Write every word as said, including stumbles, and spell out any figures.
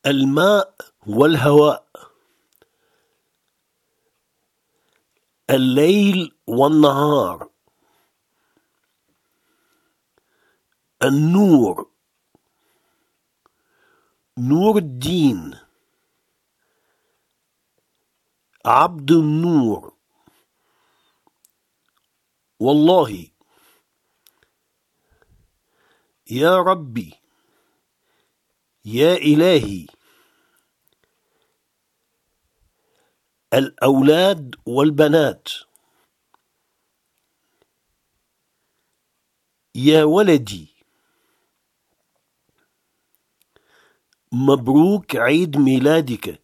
الماء والهواء، الليل والنهار، النور، نور الدين، عبد النور، والله، يا ربي، يا إلهي، الأولاد والبنات، يا ولدي، مبروك عيد ميلادك.